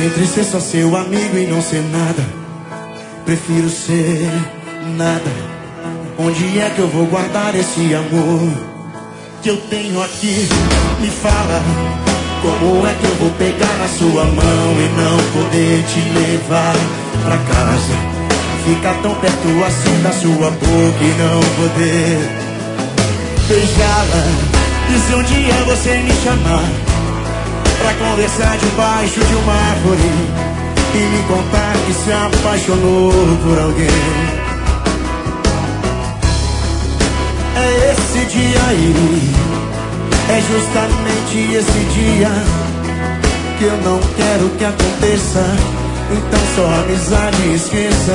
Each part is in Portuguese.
Entre ser só seu amigo e não ser nada, prefiro ser nada. Onde é que eu vou guardar esse amor que eu tenho aqui? Me fala, como é que eu vou pegar na sua mão e não poder te levar pra casa? Ficar tão perto assim da sua boca e não poder beijá-la. E se um dia você me chamar pra conversar debaixo de uma árvore e me contar que se apaixonou por alguém, é esse dia aí, é justamente esse dia que eu não quero que aconteça. Então só amizade esqueça.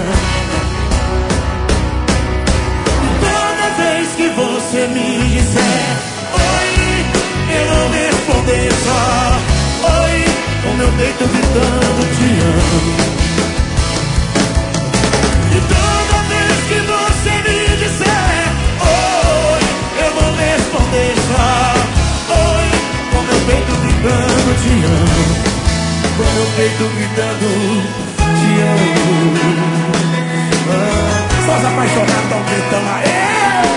Toda vez que você me disser oi, eu vou responder só oi, com meu peito gritando te amo. E toda vez que você me disser oi, eu vou responder só oi, com meu peito gritando te amo. Com meu peito gritando te amo. Só os apaixonados tão gritando aê!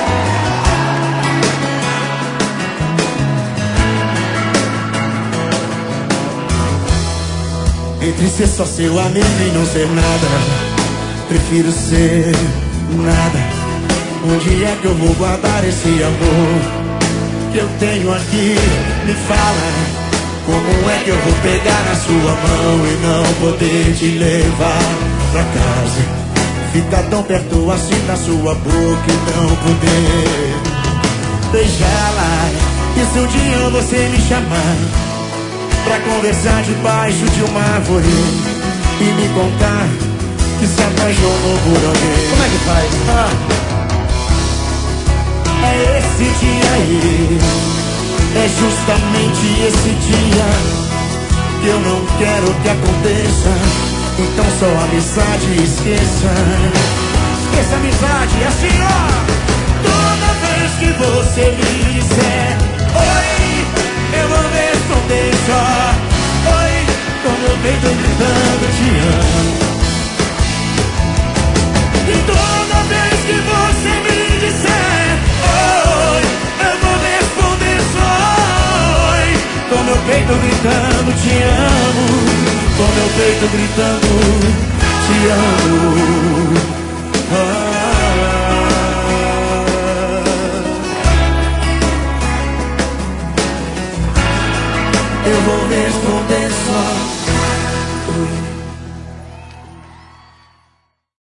Entre ser só seu amigo e não ser nada, prefiro ser nada. Onde é que eu vou guardar esse amor que eu tenho aqui? Me fala, como é que eu vou pegar na sua mão e não poder te levar pra casa? Ficar tão perto assim da sua boca e não poder beijá-la. E se um dia você me chamar pra conversar debaixo de uma árvore e me contar que se apaixonou por alguém, Como é que faz? é esse dia aí, é justamente esse dia que eu não quero que aconteça. Então só amizade esqueça. Esqueça a amizade, assim ó. Toda vez que você me disser oi, eu vou responder só oi, com meu peito gritando te amo. E toda vez que você me disser oi, eu vou responder só oi, com meu peito gritando te amo. Com meu peito gritando te amo. Eu vou responder só oi.